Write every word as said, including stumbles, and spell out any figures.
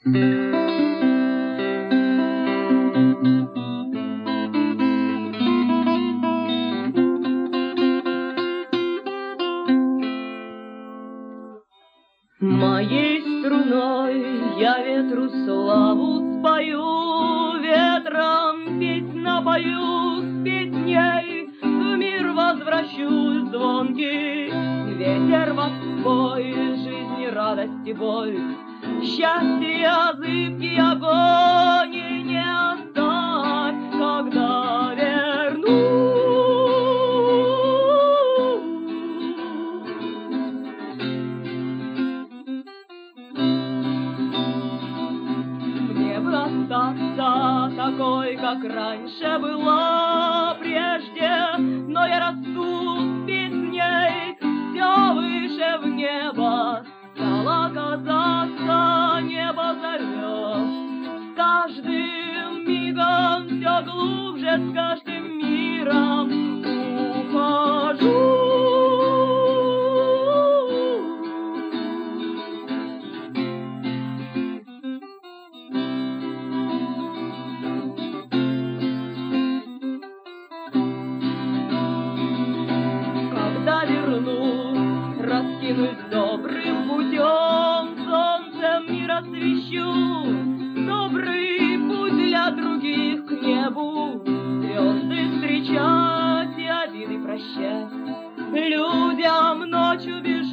Моей струной я ветру славу спою, ветром песнь напою, с песней в мир возвращусь звонкий. Ветер воспой жизни, радости, боль, счастье, зыбкий огонь, и не оставь, когда вернусь. Остаться такой, как раньше была прежде, но я расту с песней все выше в небо, стало казаться небо зовет. С каждым мигом все глубже, с каждым миром ухожу. Раскинусь добрым путем, солнцем мир освещу, добрый путь для других к небу, звезды встречать и обиды прощать, людям ночью бежать.